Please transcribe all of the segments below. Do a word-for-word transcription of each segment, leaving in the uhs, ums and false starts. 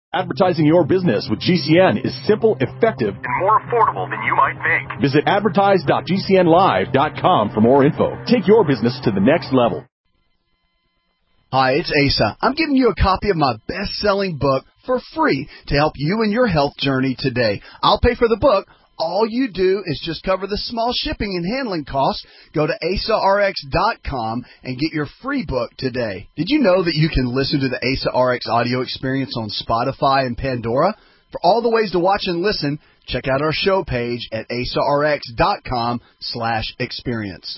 Advertising your business with G C N is simple, effective, and more affordable than you might think. Visit advertise dot g c n live dot com for more info. Take your business to the next level. Hi, it's Asa. I'm giving you a copy of my best-selling book for free to help you in your health journey today. I'll pay for the book. All you do is just cover the small shipping and handling costs. Go to asa r x dot com and get your free book today. Did you know that you can listen to the Asa R X audio experience on Spotify and Pandora? For all the ways to watch and listen, check out our show page at asa r x dot com slash experience.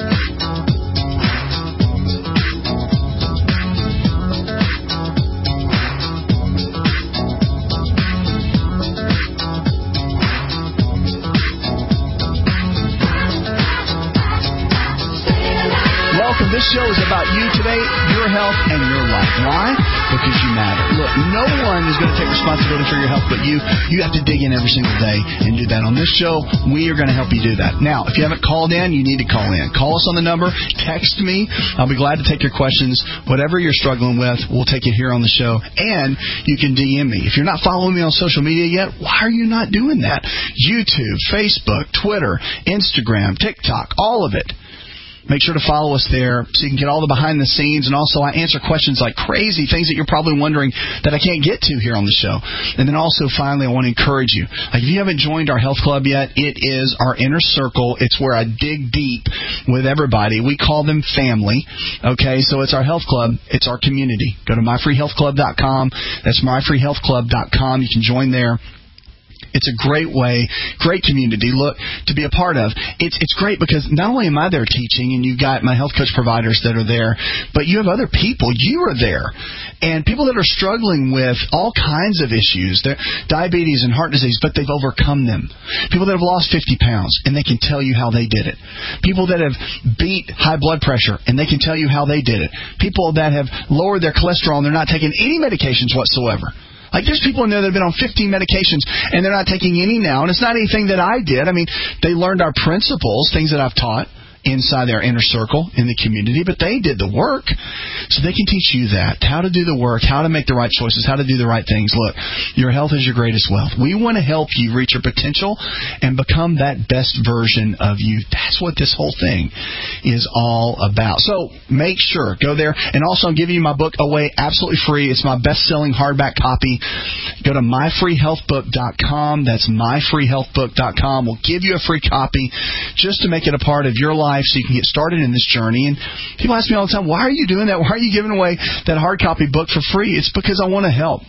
This show is about you today, your health, and your life. Why? Because you matter. Look, no one is going to take responsibility for your health but you. You have to dig in every single day and do that. On this show, we are going to help you do that. Now, if you haven't called in, you need to call in. Call us on the number. Text me. I'll be glad to take your questions. Whatever you're struggling with, we'll take it here on the show. And you can D M me. If you're not following me on social media yet, why are you not doing that? YouTube, Facebook, Twitter, Instagram, TikTok, all of it. Make sure to follow us there so you can get all the behind the scenes. And also, I answer questions like crazy, things that you're probably wondering that I can't get to here on the show. And then also, finally, I want to encourage you. Like, if you haven't joined our health club yet, it is our inner circle. It's where I dig deep with everybody. We call them family. Okay, so it's our health club. It's our community. Go to my free health club dot com. That's my free health club dot com. You can join there. It's a great way, great community, look, to be a part of. It's it's great because not only am I there teaching, and you've got my health coach providers that are there, but you have other people. You are there. And people that are struggling with all kinds of issues, diabetes and heart disease, but they've overcome them. People that have lost fifty pounds, and they can tell you how they did it. People that have beat high blood pressure, and they can tell you how they did it. People that have lowered their cholesterol, and they're not taking any medications whatsoever. Like, there's people in there that have been on fifteen medications, and they're not taking any now. And it's not anything that I did. I mean, they learned our principles, things that I've taught inside their inner circle in the community, but they did the work. So they can teach you that, how to do the work, how to make the right choices, how to do the right things. Look, your health is your greatest wealth. We want to help you reach your potential and become that best version of you. That's what this whole thing is all about. So make sure, go there. And also, I'm giving you my book away absolutely free. It's my best-selling hardback copy. Go to my free health book dot com. That's my free health book dot com. We'll give you a free copy just to make it a part of your life, so you can get started in this journey. And people ask me all the time, why are you doing that? Why are you giving away that hard copy book for free? It's because I want to help.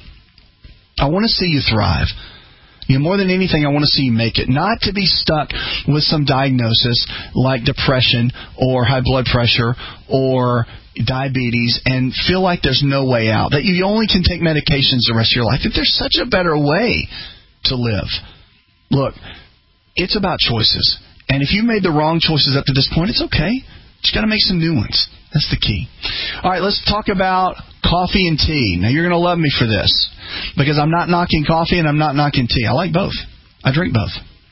I want to see you thrive. You know, more than anything, I want to see you make it. Not to be stuck with some diagnosis like depression or high blood pressure or diabetes and feel like there's no way out. That you only can take medications the rest of your life. That there's such a better way to live. Look, it's about choices. And if you made the wrong choices up to this point, it's okay. Just got to make some new ones. That's the key. All right, let's talk about coffee and tea. Now, you're going to love me for this because I'm not knocking coffee and I'm not knocking tea. I like both. I drink both.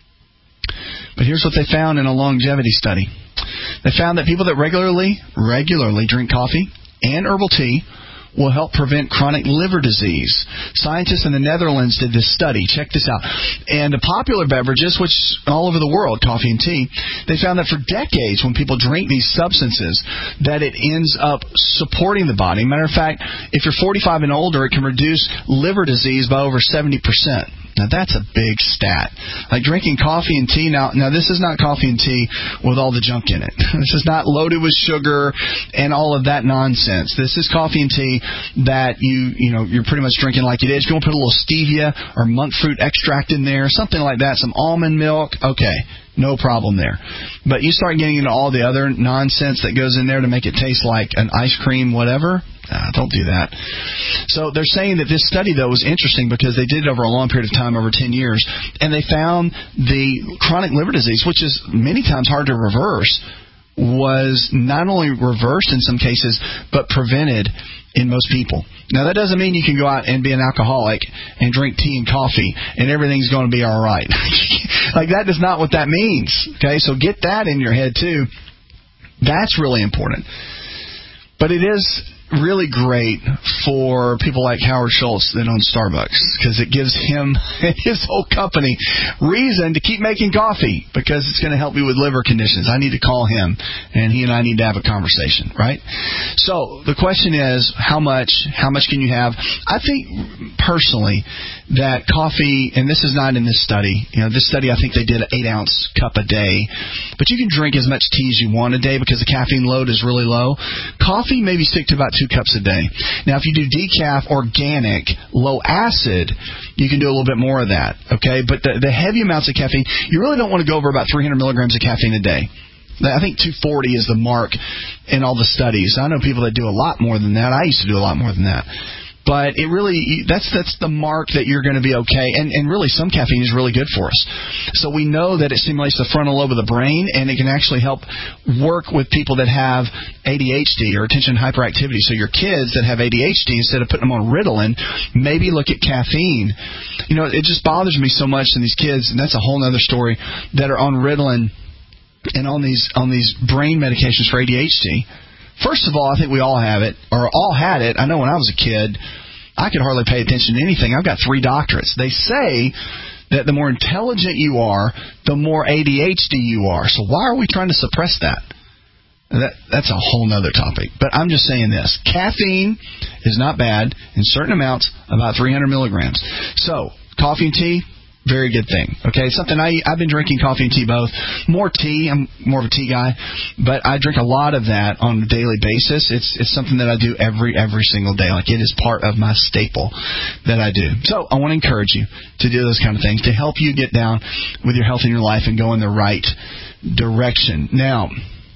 But here's what they found in a longevity study. They found that people that regularly, regularly drink coffee and herbal tea will help prevent chronic liver disease. Scientists in the Netherlands did this study. Check this out. And the popular beverages, which all over the world, coffee and tea, they found that for decades when people drink these substances, that it ends up supporting the body. Matter of fact, if you're forty-five and older, it can reduce liver disease by over seventy percent. Now, that's a big stat. Like drinking coffee and tea. Now, now this is not coffee and tea with all the junk in it. This is not loaded with sugar and all of that nonsense. This is coffee and tea that you, you know, you're pretty much drinking like it is. You want to put a little stevia or monk fruit extract in there, something like that, some almond milk. Okay, no problem there. But you start getting into all the other nonsense that goes in there to make it taste like an ice cream, whatever. Uh, don't do that. So they're saying that this study, though, was interesting because they did it over a long period of time, over ten years, and they found the chronic liver disease, which is many times hard to reverse, was not only reversed in some cases, but prevented in most people. Now, that doesn't mean you can go out and be an alcoholic and drink tea and coffee and everything's going to be all right. Like, that is not what that means. Okay, so get that in your head, too. That's really important. But it is really great for people like Howard Schultz that own Starbucks, because it gives him and his whole company reason to keep making coffee, because it's going to help me with liver conditions. I need to call him, and he and I need to have a conversation, right? So the question is, how much? How much can you have? I think personally that coffee, and this is not in this study. You know, this study, I think they did an eight ounce cup a day, but you can drink as much tea as you want a day because the caffeine load is really low. Coffee, maybe stick to about two cups a day. Now, if you do decaf, organic, low acid, you can do a little bit more of that, okay? But the, the heavy amounts of caffeine, you really don't want to go over about three hundred milligrams of caffeine a day. I think two forty is the mark in all the studies. I know people that do a lot more than that. I used to do a lot more than that. But it really, that's that's the mark that you're going to be okay. And, and really, some caffeine is really good for us. So we know that it stimulates the frontal lobe of the brain, and it can actually help work with people that have A D H D or attention hyperactivity. So your kids that have A D H D, instead of putting them on Ritalin, maybe look at caffeine. You know, it just bothers me so much in these kids, and that's a whole other story, that are on Ritalin and on these on these brain medications for A D H D. First of all, I think we all have it, or all had it. I know when I was a kid, I could hardly pay attention to anything. I've got three doctorates. They say that the more intelligent you are, the more A D H D you are. So why are we trying to suppress that? That that's a whole other topic. But I'm just saying this. Caffeine is not bad in certain amounts, about three hundred milligrams. So coffee and tea, very good thing. Okay, something I I've been drinking coffee and tea both. More tea. I'm more of a tea guy, but I drink a lot of that on a daily basis. It's it's something that I do every every single day. Like, it is part of my staple that I do. So I want to encourage you to do those kind of things to help you get down with your health in your life and go in the right direction. Now,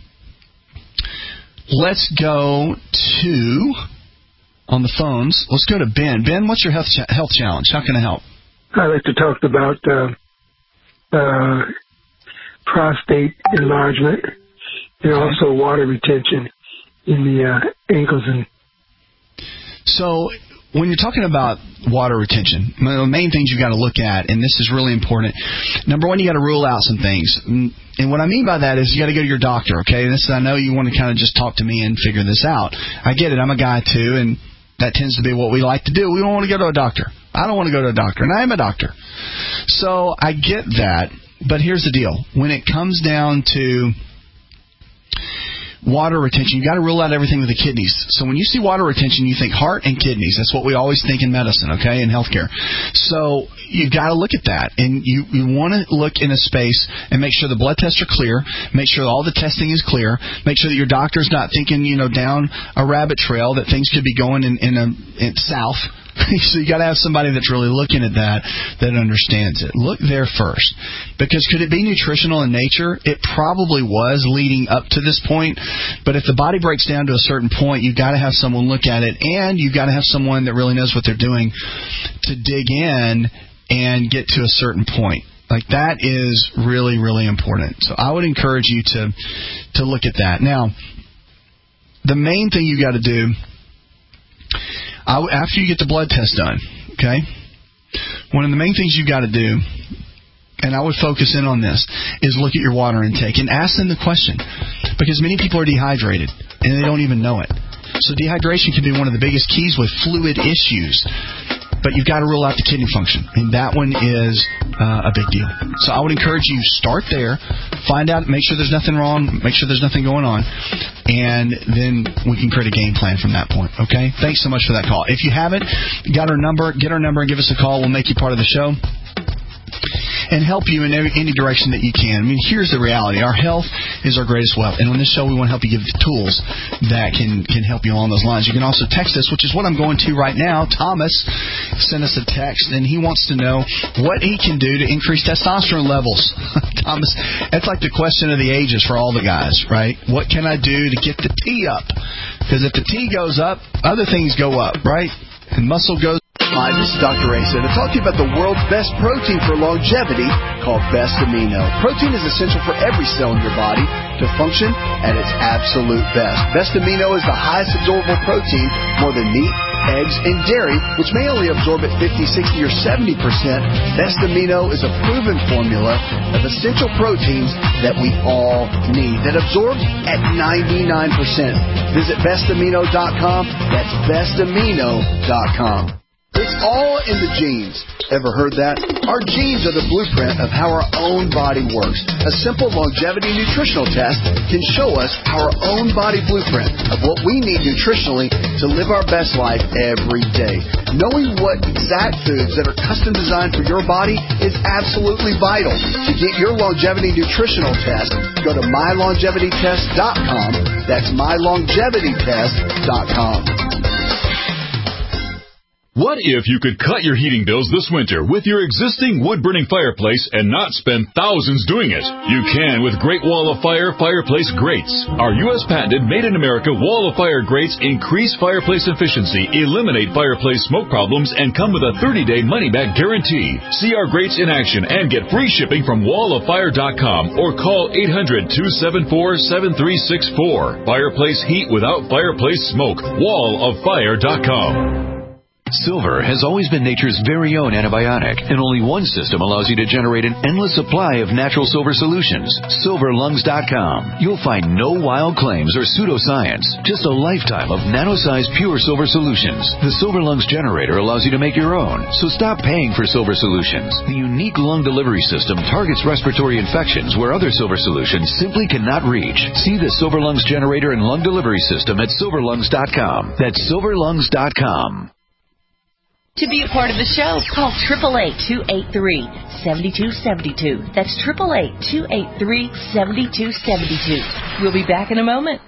let's go to on the phones. Let's go to Ben. Ben, what's your health cha- health challenge? How can I help? I'd like to talk about uh, uh, prostate enlargement and also water retention in the uh, ankles. And so when you're talking about water retention, the main things you've got to look at, and this is really important, number one, you got to rule out some things. And what I mean by that is you got to go to your doctor, okay? And this, I know you want to kind of just talk to me and figure this out. I get it. I'm a guy, too, and that tends to be what we like to do. We don't want to go to a doctor. I don't want to go to a doctor, and I am a doctor. So I get that, but here's the deal. When it comes down to water retention, you got to rule out everything with the kidneys. So when you see water retention, you think heart and kidneys. That's what we always think in medicine, okay, in healthcare. So you got to look at that, and you, you want to look in a space and make sure the blood tests are clear, make sure all the testing is clear, make sure that your doctor's not thinking, you know, down a rabbit trail that things could be going in, in a in south. So you got to have somebody that's really looking at that, that understands it. Look there first. Because could it be nutritional in nature? It probably was leading up to this point. But if the body breaks down to a certain point, you've got to have someone look at it, and you've got to have someone that really knows what they're doing to dig in and get to a certain point. Like, that is really, really important. So I would encourage you to to look at that. Now, the main thing you got to do, I w- after you get the blood test done, okay, one of the main things you got to do, and I would focus in on this, is look at your water intake and ask them the question, because many people are dehydrated and they don't even know it. So dehydration can be one of the biggest keys with fluid issues. But you've got to rule out the kidney function, and that one is uh, a big deal. So I would encourage you, start there, find out, make sure there's nothing wrong, make sure there's nothing going on, and then we can create a game plan from that point, okay? Thanks so much for that call. If you haven't got our number, get our number and give us a call. We'll make you part of the show and help you in every, any direction that you can. I mean, here's the reality. Our health is our greatest wealth. And on this show, we want to help you give the tools that can, can help you along those lines. You can also text us, which is what I'm going to right now. Thomas sent us a text, and he wants to know what he can do to increase testosterone levels. Thomas, that's like the question of the ages for all the guys, right? What can I do to get the T up? Because if the T goes up, other things go up, right? And muscle goes. Hi, this is Doctor Ray to talk to you about the world's best protein for longevity called Best Amino. Protein is essential for every cell in your body to function at its absolute best. Best Amino is the highest absorbable protein, more than meat, eggs, and dairy, which may only absorb at fifty, sixty, or seventy percent, Best Amino is a proven formula of essential proteins that we all need, that absorbs at ninety-nine percent. Visit best amino dot com. That's best amino dot com. It's all in the genes. Ever heard that? Our genes are the blueprint of how our own body works. A simple longevity nutritional test can show us our own body blueprint of what we need nutritionally to live our best life every day. Knowing what exact foods that are custom designed for your body is absolutely vital. To get your longevity nutritional test, go to my longevity test dot com. That's my longevity test dot com. What if you could cut your heating bills this winter with your existing wood-burning fireplace and not spend thousands doing it? You can with Great Wall of Fire Fireplace Grates. Our U S patented made-in-America Wall of Fire grates increase fireplace efficiency, eliminate fireplace smoke problems, and come with a thirty-day money-back guarantee. See our grates in action and get free shipping from wall of fire dot com or call eight hundred, two seven four, seven three six four. Fireplace heat without fireplace smoke. wall of fire dot com. Silver has always been nature's very own antibiotic, and only one system allows you to generate an endless supply of natural silver solutions. silver lungs dot com. You'll find no wild claims or pseudoscience, just a lifetime of nano-sized pure silver solutions. The Silver Lungs generator allows you to make your own, so stop paying for silver solutions. The unique lung delivery system targets respiratory infections where other silver solutions simply cannot reach. See the Silver Lungs generator and lung delivery system at silver lungs dot com. That's silver lungs dot com. To be a part of the show, call eight eight eight, two eight three, seven two seven two. That's eight eight eight, two eight three, seven two seven two. We'll be back in a moment.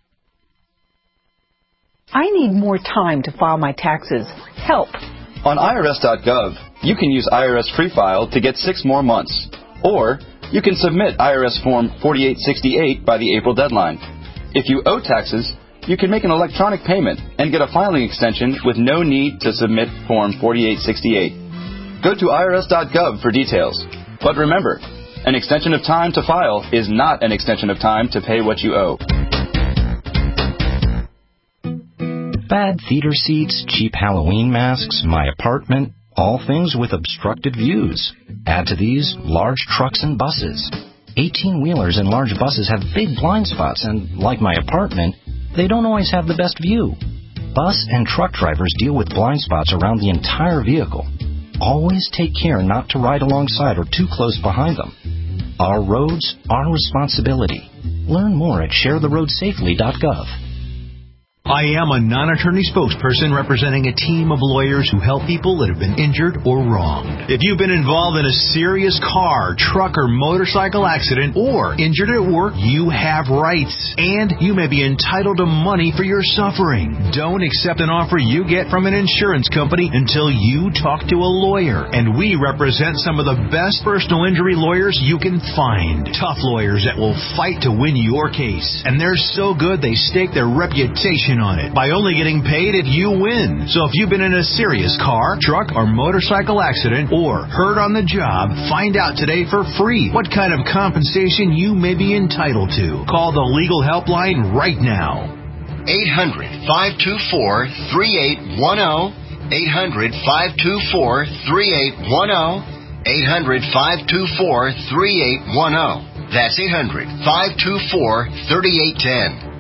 I need more time to file my taxes. Help. On I R S dot gov, you can use I R S Free File to get six more months. Or you can submit I R S Form forty-eight sixty-eight by the April deadline. If you owe taxes, you can make an electronic payment and get a filing extension with no need to submit Form forty-eight sixty-eight. Go to I R S dot gov for details. But remember, an extension of time to file is not an extension of time to pay what you owe. Bad theater seats, cheap Halloween masks, my apartment, all things with obstructed views. Add to these large trucks and buses. eighteen-wheelers and large buses have big blind spots, and like my apartment, they don't always have the best view. Bus and truck drivers deal with blind spots around the entire vehicle. Always take care not to ride alongside or too close behind them. Our roads, our responsibility. Learn more at share the road safely dot gov. I am a non-attorney spokesperson representing a team of lawyers who help people that have been injured or wronged. If you've been involved in a serious car, truck, or motorcycle accident or injured at work, you have rights, and you may be entitled to money for your suffering. Don't accept an offer you get from an insurance company until you talk to a lawyer, and we represent some of the best personal injury lawyers you can find. Tough lawyers that will fight to win your case, and they're so good they stake their reputation on it by only getting paid if you win. So if you've been in a serious car, truck, or motorcycle accident or hurt on the job, find out today for free what kind of compensation you may be entitled to. Call the legal helpline right now. eight hundred, five two four, three eight one zero. eight hundred, five two four, three eight one zero. eight hundred, five two four, three eight one zero. That's eight hundred, five two four, three eight one zero.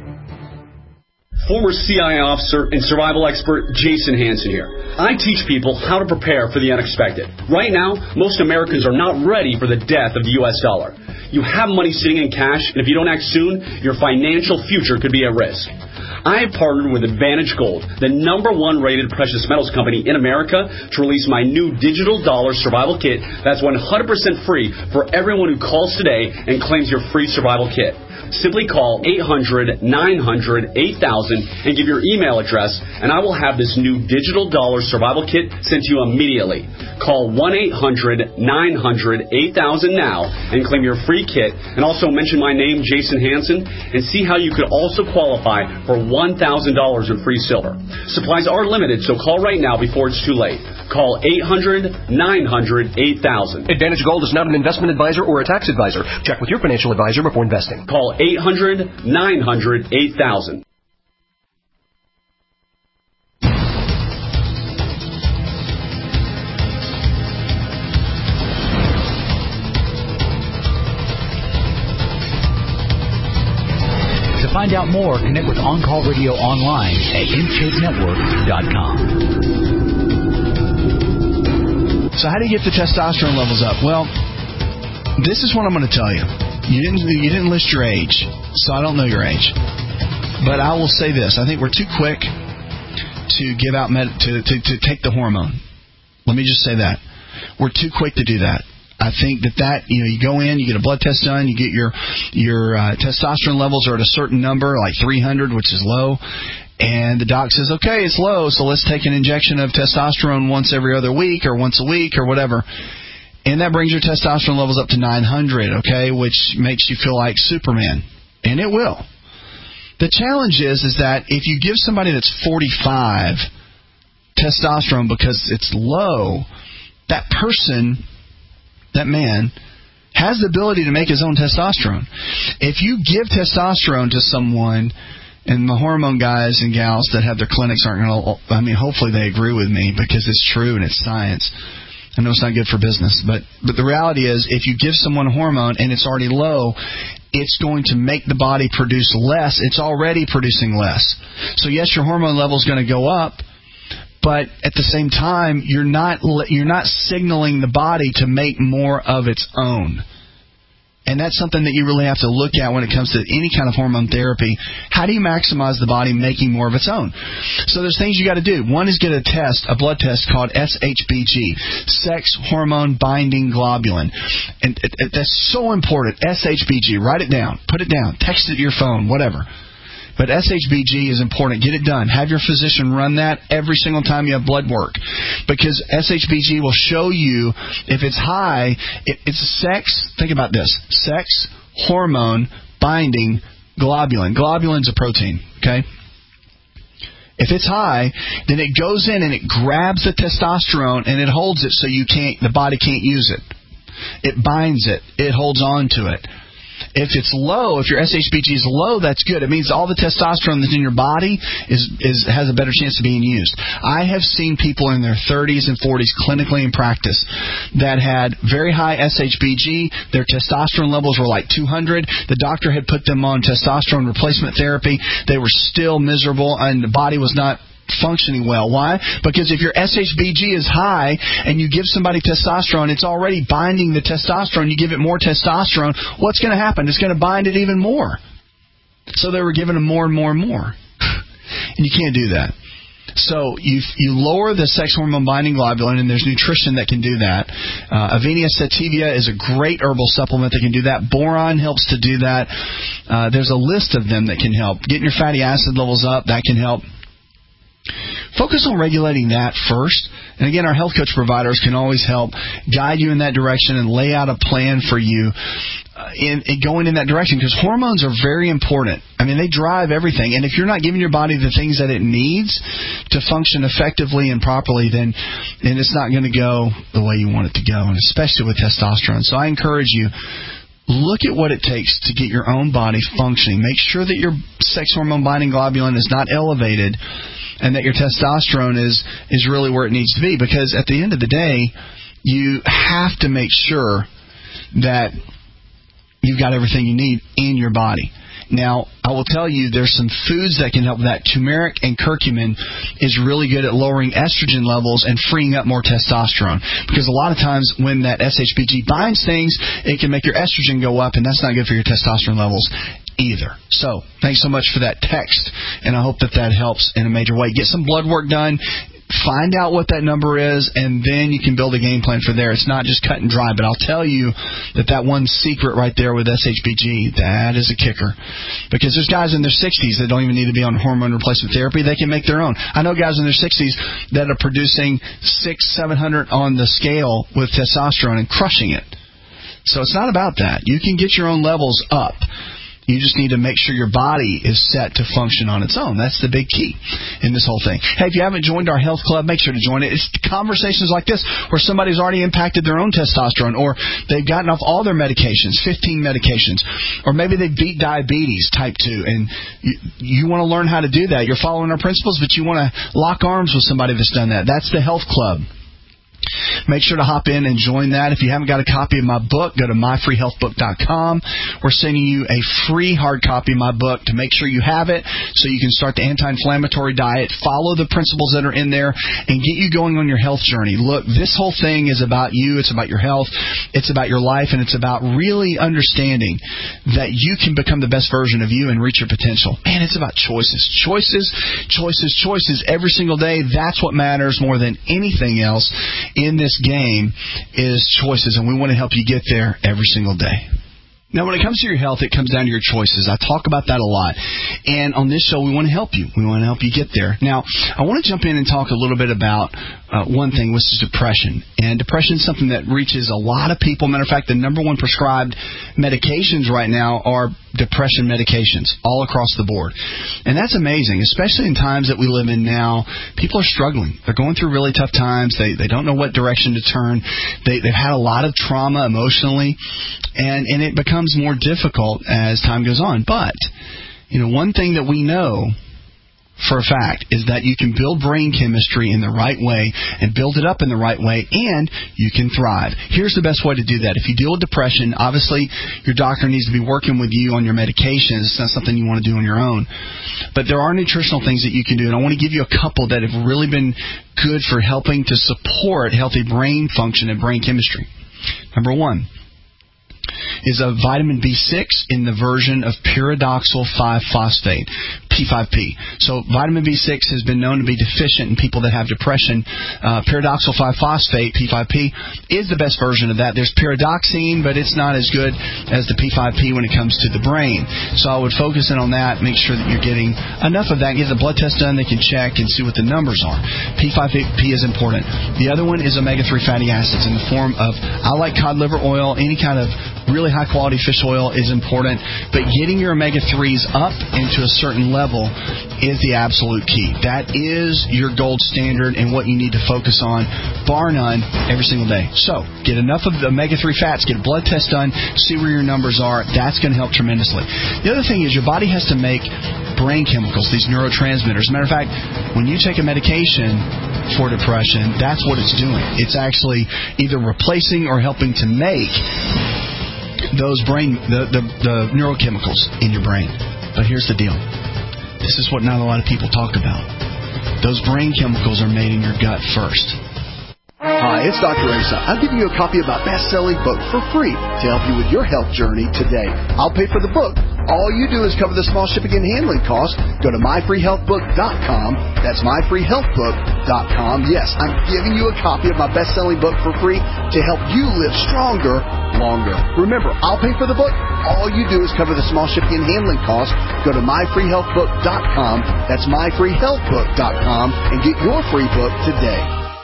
Former C I A officer and survival expert Jason Hansen here. I teach people how to prepare for the unexpected. Right now, most Americans are not ready for the death of the U S dollar. You have money sitting in cash, and if you don't act soon, your financial future could be at risk. I have partnered with Advantage Gold, the number one rated precious metals company in America, to release my new digital dollar survival kit that's one hundred percent free for everyone who calls today and claims your free survival kit. Simply call eight hundred, nine hundred, eight thousand and give your email address, and I will have this new digital dollar survival kit sent to you immediately. Call one eight hundred, nine hundred, eight thousand now and claim your free kit, and also mention my name, Jason Hansen, and see how you could also qualify for one thousand dollars in free silver. Supplies are limited, so call right now before it's too late. Call eight hundred, nine hundred, eight thousand. Advantage Gold is not an investment advisor or a tax advisor. Check with your financial advisor before investing. Call eight hundred, nine hundred, eight thousand. find out more, connect with On Call Radio online at intake network dot com. So how do you get the testosterone levels up? Well, this is what I'm going to tell you. You didn't you didn't list your age, so I don't know your age. But I will say this. I think we're too quick to give out med- to, to, to take the hormone. Let me just say that. We're too quick to do that. I think that that, you know, you go in, you get a blood test done, you get your your uh, testosterone levels are at a certain number, like three hundred, which is low, and the doc says, okay, it's low, so let's take an injection of testosterone once every other week or once a week or whatever. And that brings your testosterone levels up to nine hundred, okay, which makes you feel like Superman. And it will. The challenge is, is that if you give somebody that's forty-five testosterone because it's low, that person, that man, has the ability to make his own testosterone. If you give testosterone to someone, and the hormone guys and gals that have their clinics aren't going to, I mean, hopefully they agree with me because it's true and it's science. I know it's not good for business, but, but the reality is if you give someone a hormone and it's already low, it's going to make the body produce less. It's already producing less. So yes, your hormone level is going to go up, but at the same time, you're not you're not signaling the body to make more of its own. And that's something that you really have to look at when it comes to any kind of hormone therapy. How do you maximize the body making more of its own? So there's things you got to do. One is get a test, a blood test called S H B G, sex hormone binding globulin. And it, it, that's so important. S H B G, write it down, put it down, text it to your phone, whatever. But S H B G is important. Get it done. Have your physician run that every single time you have blood work. Because S H B G will show you if it's high, it, it's sex, think about this, sex, hormone, binding, globulin. Globulin's a protein, okay? If it's high, then it goes in and it grabs the testosterone and it holds it so you can't, the body can't use it. It binds it. It holds on to it. If it's low, if your S H B G is low, that's good. It means all the testosterone that's in your body is, is has a better chance of being used. I have seen people in their thirties and forties clinically in practice that had very high S H B G. Their testosterone levels were like two hundred. The doctor had put them on testosterone replacement therapy. They were still miserable, and the body was not functioning well. Why? Because if your S H B G is high and you give somebody testosterone, it's already binding the testosterone. You give it more testosterone, what's going to happen? It's going to bind it even more. So they were giving them more and more and more. And you can't do that. So you you lower the sex hormone binding globulin, and there's nutrition that can do that. Uh, Avenia sativia is a great herbal supplement that can do that. Boron helps to do that. Uh, there's a list of them that can help. Getting your fatty acid levels up, that can help. Focus on regulating that first. And again, our health coach providers can always help guide you in that direction and lay out a plan for you uh, in, in going in that direction, because hormones are very important. I mean, they drive everything. And if you're not giving your body the things that it needs to function effectively and properly, then, then it's not going to go the way you want it to go, and especially with testosterone. So I encourage you, look at what it takes to get your own body functioning. Make sure that your sex hormone binding globulin is not elevated and that your testosterone is, is really where it needs to be. Because at the end of the day, you have to make sure that you've got everything you need in your body. Now, I will tell you there's some foods that can help with that. Turmeric and curcumin is really good at lowering estrogen levels and freeing up more testosterone. Because a lot of times when that S H B G binds things, it can make your estrogen go up, and that's not good for your testosterone levels either. So, thanks so much for that text, and I hope that that helps in a major way. Get some blood work done. Find out what that number is, and then you can build a game plan for there. It's not just cut and dry, but I'll tell you that that one secret right there with S H B G, that is a kicker. Because there's guys in their sixties that don't even need to be on hormone replacement therapy. They can make their own. I know guys in their sixties that are producing six, seven hundred on the scale with testosterone and crushing it. So it's not about that. You can get your own levels up. You just need to make sure your body is set to function on its own. That's the big key in this whole thing. Hey, if you haven't joined our health club, make sure to join it. It's conversations like this where somebody's already impacted their own testosterone, or they've gotten off all their medications, fifteen medications, or maybe they beat diabetes type two, and you, you want to learn how to do that. You're following our principles, but you want to lock arms with somebody that's done that. That's the health club. Make sure to hop in and join that. If you haven't got a copy of my book, go to my free health book dot com. We're sending you a free hard copy of my book to make sure you have it so you can start the anti-inflammatory diet, follow the principles that are in there, and get you going on your health journey. Look, this whole thing is about you. It's about your health. It's about your life, and it's about really understanding that you can become the best version of you and reach your potential. Man, it's about choices. Choices, choices, choices every single day. That's what matters more than anything else in this game is choices, and we want to help you get there every single day. Now, when it comes to your health, it comes down to your choices. I talk about that a lot. And on this show, we want to help you. We want to help you get there. Now, I want to jump in and talk a little bit about uh, one thing, which is depression. And depression is something that reaches a lot of people. Matter of fact, the number one prescribed medications right now are depression medications all across the board. And that's amazing, especially in times that we live in now. People are struggling. They're going through really tough times. They they don't know what direction to turn. They, they've had a lot of trauma emotionally, and, and it becomes more difficult as time goes on. But, you know, one thing that we know for a fact is that you can build brain chemistry in the right way and build it up in the right way, and you can thrive. Here's the best way to do that. If you deal with depression, obviously your doctor needs to be working with you on your medications. It's not something you want to do on your own. But there are nutritional things that you can do, and I want to give you a couple that have really been good for helping to support healthy brain function and brain chemistry. Number one is a vitamin B six in the version of pyridoxal five phosphate, P five P. So vitamin B six has been known to be deficient in people that have depression. Uh, pyridoxal five phosphate, P five P, is the best version of that. There's pyridoxine, but it's not as good as the P five P when it comes to the brain. So I would focus in on that, make sure that you're getting enough of that. Get the blood test done, they can check and see what the numbers are. P five P is important. The other one is omega three fatty acids in the form of, I like cod liver oil, any kind of really high-quality fish oil is important, but getting your omega threes up into a certain level is the absolute key. That is your gold standard and what you need to focus on, bar none, every single day. So, get enough of the omega three fats, get a blood test done, see where your numbers are. That's going to help tremendously. The other thing is your body has to make brain chemicals, these neurotransmitters. As a matter of fact, when you take a medication for depression, that's what it's doing. It's actually either replacing or helping to make those brain, the, the, the neurochemicals in your brain. But here's the deal. This is what not a lot of people talk about. Those brain chemicals are made in your gut first. Hi, it's Doctor Asa. I'm giving you a copy of my best-selling book for free to help you with your health journey today. I'll pay for the book. All you do is cover the small shipping and handling costs. Go to my free health book dot com. That's my free health book dot com. Yes, I'm giving you a copy of my best-selling book for free to help you live stronger, longer. Remember, I'll pay for the book. All you do is cover the small shipping and handling costs. Go to my free health book dot com. That's my free health book dot com and get your free book today.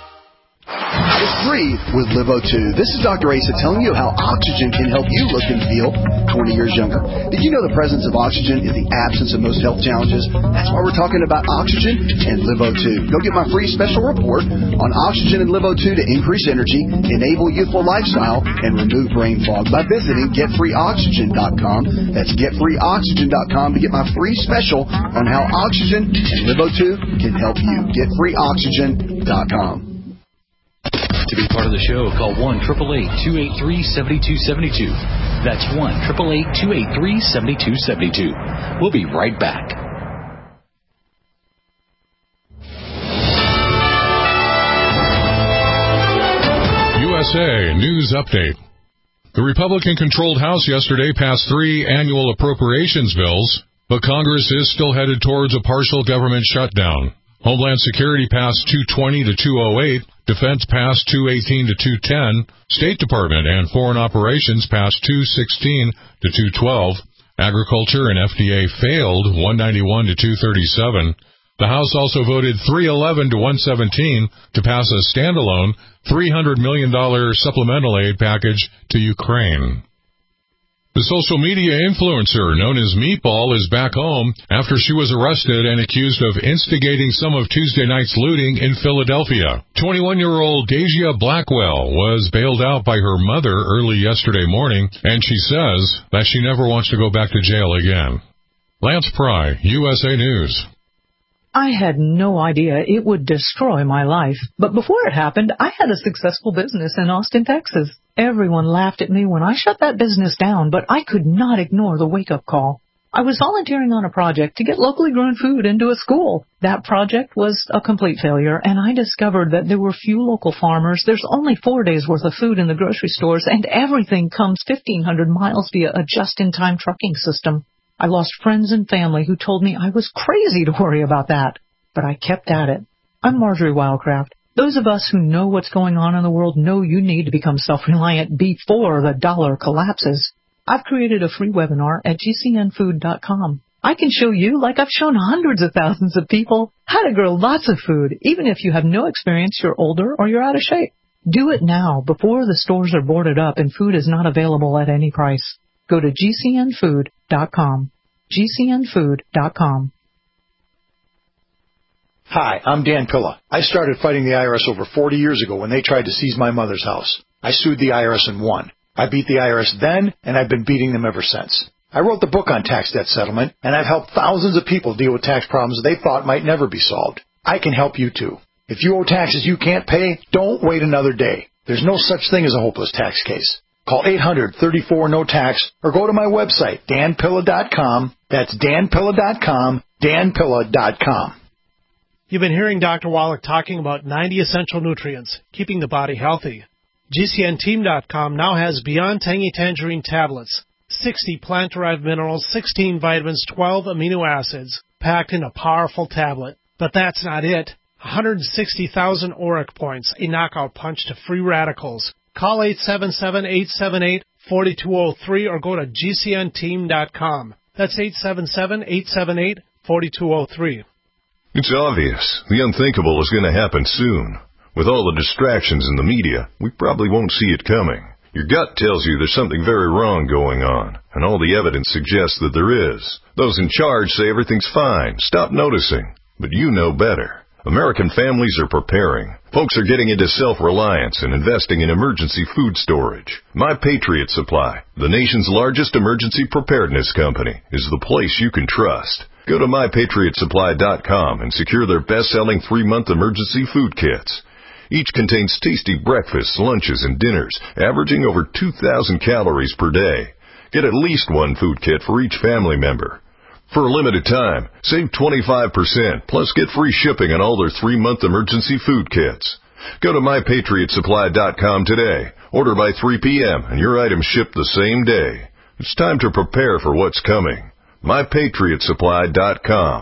Just breathe with Live O two. This is Doctor Asa telling you how oxygen can help you look and feel twenty years younger. Did you know the presence of oxygen is the absence of most health challenges? That's why we're talking about oxygen and Live O two. Go get my free special report on oxygen and Live O two to increase energy, enable youthful lifestyle, and remove brain fog by visiting get free oxygen dot com. That's get free oxygen dot com to get my free special on how oxygen and Live O two can help you. get free oxygen dot com. To be part of the show, call one eight eight eight, two eight three, seven two seven two. That's one eight eight eight, two eight three, seven two seven two. We'll be right back. U S A News Update. The Republican-controlled House yesterday passed three annual appropriations bills, but Congress is still headed towards a partial government shutdown. Homeland Security passed two twenty to two oh eight, Defense passed two eighteen to two ten, State Department and Foreign Operations passed two sixteen to two twelve, Agriculture and F D A failed one ninety-one to two thirty-seven. The House also voted three eleven to one seventeen to pass a standalone three hundred million dollars supplemental aid package to Ukraine. The social media influencer known as Meatball is back home after she was arrested and accused of instigating some of Tuesday night's looting in Philadelphia. twenty-one-year-old Deja Blackwell was bailed out by her mother early yesterday morning, and she says that she never wants to go back to jail again. Lance Pry, U S A News. I had no idea it would destroy my life. But before it happened, I had a successful business in Austin, Texas. Everyone laughed at me when I shut that business down, but I could not ignore the wake-up call. I was volunteering on a project to get locally grown food into a school. That project was a complete failure, and I discovered that there were few local farmers. There's only four days' worth of food in the grocery stores, and everything comes fifteen hundred miles via a just-in-time trucking system. I lost friends and family who told me I was crazy to worry about that, but I kept at it. I'm Marjorie Wildcraft. Those of us who know what's going on in the world know you need to become self-reliant before the dollar collapses. I've created a free webinar at G C N food dot com. I can show you, like I've shown hundreds of thousands of people, how to grow lots of food, even if you have no experience, you're older, or you're out of shape. Do it now, before the stores are boarded up and food is not available at any price. Go to G C N food dot com. G C N food dot com. Hi, I'm Dan Pilla. I started fighting the I R S over forty years ago when they tried to seize my mother's house. I sued the I R S and won. I beat the I R S then, and I've been beating them ever since. I wrote the book on tax debt settlement, and I've helped thousands of people deal with tax problems they thought might never be solved. I can help you too. If you owe taxes you can't pay, don't wait another day. There's no such thing as a hopeless tax case. Call eight hundred, thirty-four, no tax or go to my website, Dan Pilla dot com. That's Dan Pilla dot com, Dan Pilla dot com. You've been hearing Doctor Wallach talking about ninety essential nutrients, keeping the body healthy. G C N team dot com now has Beyond Tangy Tangerine tablets, sixty plant-derived minerals, sixteen vitamins, twelve amino acids, packed in a powerful tablet. But that's not it. one hundred sixty thousand ORAC points, a knockout punch to free radicals. Call eight seven seven, eight seven eight, four two zero three or go to G C N team dot com. That's eight seven seven, eight seven eight, four two zero three. It's obvious. The unthinkable is going to happen soon. With all the distractions in the media, we probably won't see it coming. Your gut tells you there's something very wrong going on, and all the evidence suggests that there is. Those in charge say everything's fine. Stop noticing. But you know better. American families are preparing. Folks are getting into self-reliance and investing in emergency food storage. My Patriot Supply, the nation's largest emergency preparedness company, is the place you can trust. Go to my patriot supply dot com and secure their best-selling three-month emergency food kits. Each contains tasty breakfasts, lunches, and dinners, averaging over two thousand calories per day. Get at least one food kit for each family member. For a limited time, save twenty-five percent, plus get free shipping on all their three-month emergency food kits. Go to my patriot supply dot com today. Order by three p.m. and your items ship the same day. It's time to prepare for what's coming. my patriot supply dot com.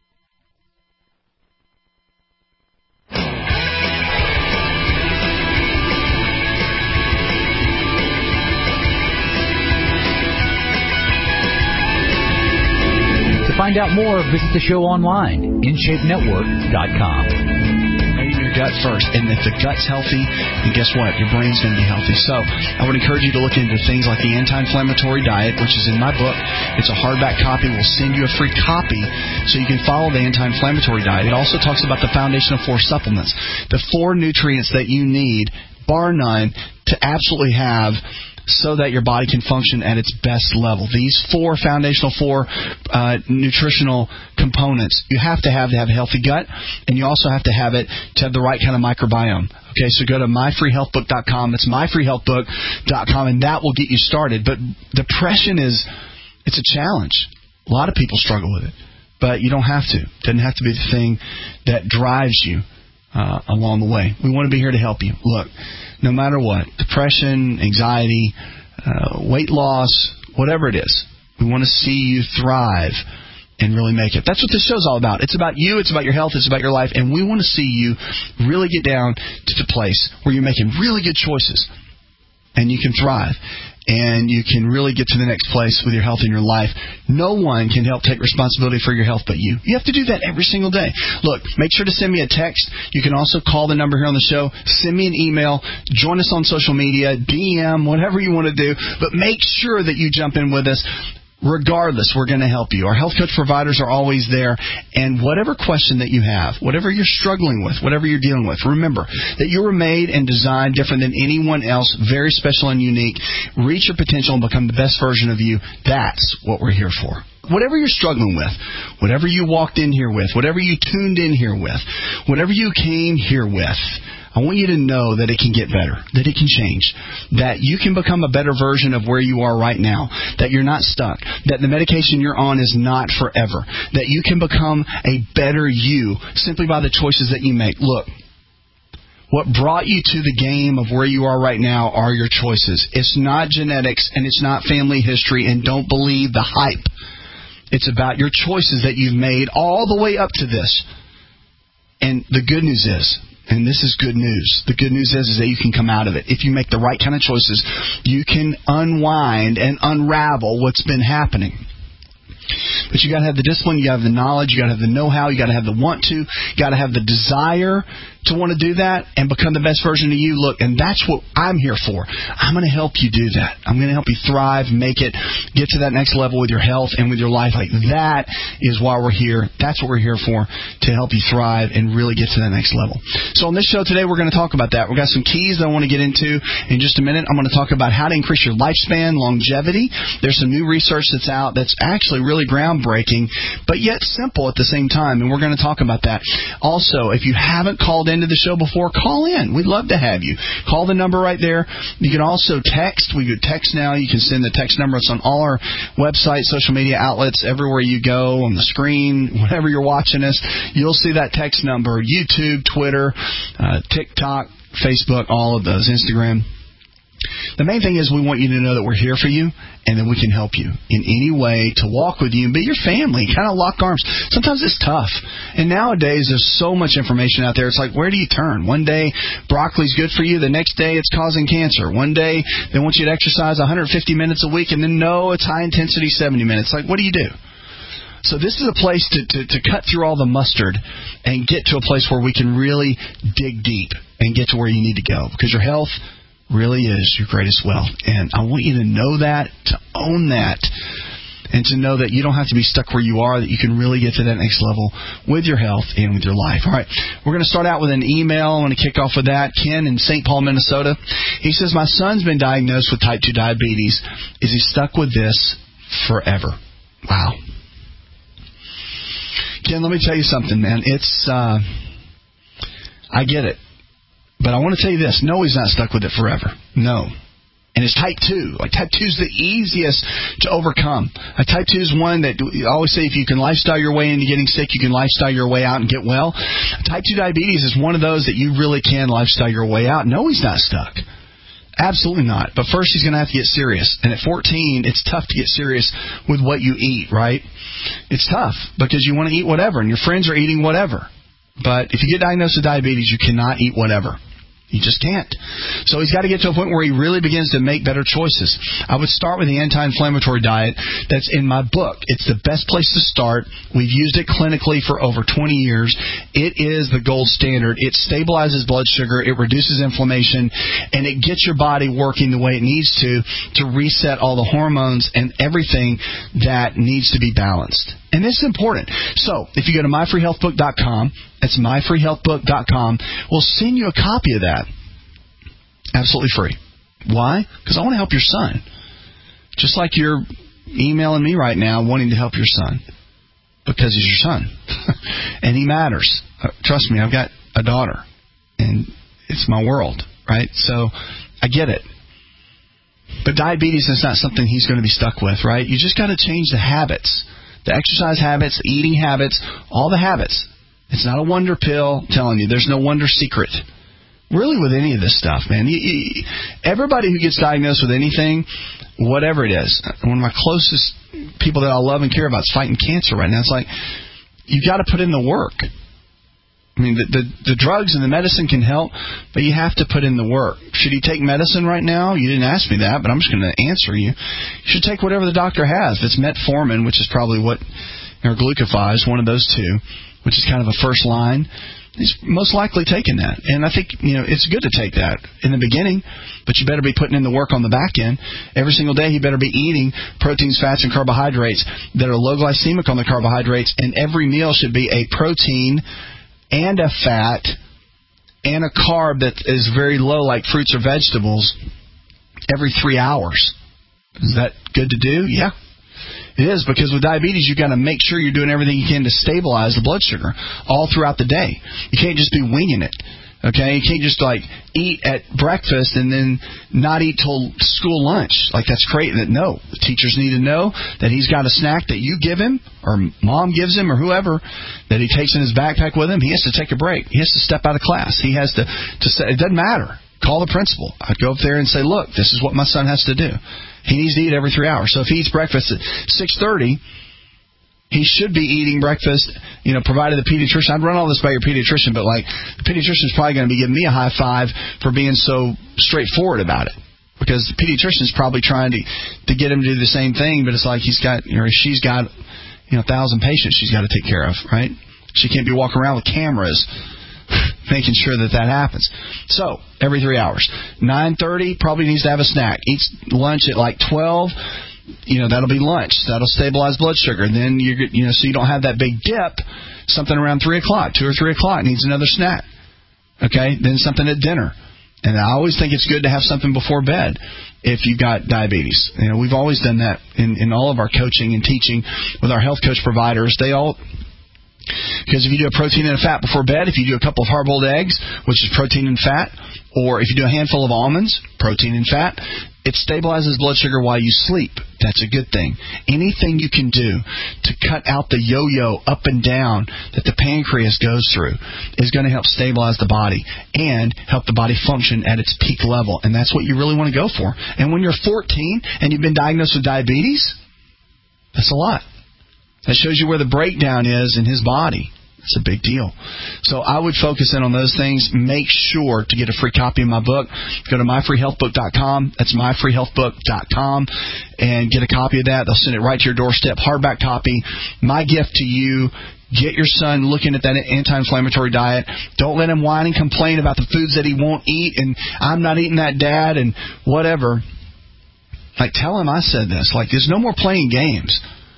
To find out more, visit the show online, in shape network dot com. Maybe your gut first, and if the gut's healthy, then guess what? Your brain's going to be healthy. So I would encourage you to look into things like the anti-inflammatory diet, which is in my book. It's a hardback copy. We'll send you a free copy so you can follow the anti-inflammatory diet. It also talks about the foundation of four supplements, the four nutrients that you need, bar none, to absolutely have so that your body can function at its best level. These four foundational, four uh, nutritional components, you have to have to have a healthy gut, and you also have to have it to have the right kind of microbiome. Okay, so go to my free health book dot com. It's my free health book dot com, and that will get you started. But depression is, it's a challenge. A lot of people struggle with it, but you don't have to. It doesn't have to be the thing that drives you uh, along the way. We want to be here to help you. Look, no matter what, depression, anxiety, uh, weight loss, whatever it is, we want to see you thrive and really make it. That's what this show's all about. It's about you, it's about your health, it's about your life, and we want to see you really get down to the place where you're making really good choices and you can thrive. And you can really get to the next place with your health in your life. No one can help take responsibility for your health but you. You have to do that every single day. Look, make sure to send me a text. You can also call the number here on the show. Send me an email. Join us on social media, D M, whatever you want to do. But make sure that you jump in with us. Regardless, we're going to help you. Our health coach providers are always there. And whatever question that you have, whatever you're struggling with, whatever you're dealing with, remember that you were made and designed different than anyone else, very special and unique. Reach your potential and become the best version of you. That's what we're here for. whatever you're struggling with, whatever you walked in here with, whatever you tuned in here with, whatever you came here with, I want you to know that it can get better, that it can change, that you can become a better version of where you are right now, that you're not stuck, that the medication you're on is not forever, that you can become a better you simply by the choices that you make. Look, what brought you to the game of where you are right now are your choices. It's not genetics and it's not family history, and don't believe the hype. It's about your choices that you've made all the way up to this. And the good news is, and this is good news. The good news is, is that you can come out of it. If you make the right kind of choices, you can unwind and unravel what's been happening. But you got to have the discipline, you got to have the knowledge, you got to have the know-how, you got to have the want to, you got to have the desire to want to do that and become the best version of you. Look, and that's what I'm here for. I'm going to help you do that. I'm going to help you thrive, make it, get to that next level with your health and with your life. Like that is why we're here. That's what we're here for, to help you thrive and really get to that next level. So on this show today, we're going to talk about that. We've got some keys that I want to get into in just a minute. I'm going to talk about how to increase your lifespan, longevity. There's some new research that's out that's actually really groundbreaking, but yet simple at the same time, and we're going to talk about that. Also, if you haven't called into the show before, call in. We'd love to have you. Call the number right there. You can also text. We do text now. You can send the text number. It's on all our websites, social media outlets, everywhere you go, on the screen, whenever you're watching us, you'll see that text number. YouTube, Twitter, uh, TikTok, Facebook, all of those, Instagram. The main thing is we want you to know that we're here for you and that we can help you in any way to walk with you and be your family, kind of lock arms. Sometimes it's tough. And nowadays there's so much information out there. It's like, where do you turn? One day broccoli's good for you. The next day it's causing cancer. One day they want you to exercise one hundred fifty minutes a week, and then no, it's high intensity seventy minutes. Like, what do you do? So this is a place to, to, to cut through all the mustard and get to a place where we can really dig deep and get to where you need to go, because your health really is your greatest wealth. And I want you to know that, to own that, and to know that you don't have to be stuck where you are, that you can really get to that next level with your health and with your life. All right, we're going to start out with an email. I want to kick off with that. Ken in Saint Paul, Minnesota. He says, my son's been diagnosed with type two diabetes. Is he stuck with this forever? Wow. Ken, let me tell you something, man. It's, uh, I get it. But I want to tell you this. No, he's not stuck with it forever. No. And it's type two. Like, type two is the easiest to overcome. A type two is one that I always say, if you can lifestyle your way into getting sick, you can lifestyle your way out and get well. Type two diabetes is one of those that you really can lifestyle your way out. No, he's not stuck. Absolutely not. But first, he's going to have to get serious. And at fourteen, it's tough to get serious with what you eat, right? It's tough because you want to eat whatever, and your friends are eating whatever. But if you get diagnosed with diabetes, you cannot eat whatever. You just can't. So he's got to get to a point where he really begins to make better choices. I would start with the anti-inflammatory diet that's in my book. It's the best place to start. We've used it clinically for over twenty years. It is the gold standard. It stabilizes blood sugar. It reduces inflammation. And it gets your body working the way it needs to to reset all the hormones and everything that needs to be balanced. And this is important. So, if you go to my free health book dot com, that's my free health book dot com, we'll send you a copy of that. Absolutely free. Why? Because I want to help your son. Just like you're emailing me right now wanting to help your son. Because he's your son. And he matters. Uh, trust me, I've got a daughter. And it's my world, right? So, I get it. But diabetes is not something he's going to be stuck with, right? You just got to change the habits. The exercise habits, the eating habits, all the habits. It's not a wonder pill. I'm telling you, there's no wonder secret. Really, with any of this stuff, man. You, you, everybody who gets diagnosed with anything, whatever it is, one of my closest people that I love and care about is fighting cancer right now. It's like, you've got to put in the work. I mean, the, the the drugs and the medicine can help, but you have to put in the work. Should he take medicine right now? You didn't ask me that, but I'm just going to answer you. You should take whatever the doctor has. If it's metformin, which is probably what, or glucophage, one of those two, which is kind of a first line, he's most likely taking that. And I think, you know, it's good to take that in the beginning, but you better be putting in the work on the back end. Every single day, he better be eating proteins, fats, and carbohydrates that are low glycemic on the carbohydrates, and every meal should be a protein and a fat and a carb that is very low, like fruits or vegetables, every three hours. Is that good to do? Yeah. It is, because with diabetes, you've got to make sure you're doing everything you can to stabilize the blood sugar all throughout the day. You can't just be winging it. Okay, you can't just like eat at breakfast and then not eat till school lunch. Like, that's crazy. No, the teachers need to know that he's got a snack that you give him, or mom gives him, or whoever, that he takes in his backpack with him. He has to take a break. He has to step out of class. He has to to say, it doesn't matter. Call the principal. I'd go up there and say, look, this is what my son has to do. He needs to eat every three hours. So if he eats breakfast at six thirty. He should be eating breakfast, you know, provided the pediatrician. I'd run all this by your pediatrician, but, like, the pediatrician's probably going to be giving me a high five for being so straightforward about it. Because the pediatrician's probably trying to to get him to do the same thing, but it's like he's got, you know, she's got, you know, a thousand patients she's got to take care of, right? She can't be walking around with cameras making sure that that happens. So, every three hours. nine thirty, probably needs to have a snack. Eats lunch at, like, twelve. You know, that'll be lunch. That'll stabilize blood sugar. And then, you you know, so you don't have that big dip, something around three o'clock, two or three o'clock, needs another snack. Okay? Then something at dinner. And I always think it's good to have something before bed if you've got diabetes. You know, we've always done that in, in all of our coaching and teaching with our health coach providers. They all... Because if you do a protein and a fat before bed, if you do a couple of hard-boiled eggs, which is protein and fat, or if you do a handful of almonds, protein and fat, it stabilizes blood sugar while you sleep. That's a good thing. Anything you can do to cut out the yo-yo up and down that the pancreas goes through is going to help stabilize the body and help the body function at its peak level. And that's what you really want to go for. And when you're fourteen and you've been diagnosed with diabetes, that's a lot. That shows you where the breakdown is in his body. It's a big deal. So I would focus in on those things. Make sure to get a free copy of my book. Go to my free health book dot com. That's my free health book dot com. And get a copy of that. They'll send it right to your doorstep. Hardback copy. My gift to you. Get your son looking at that anti-inflammatory diet. Don't let him whine and complain about the foods that he won't eat. And I'm not eating that, Dad, and whatever. Like, tell him I said this. Like, there's no more playing games.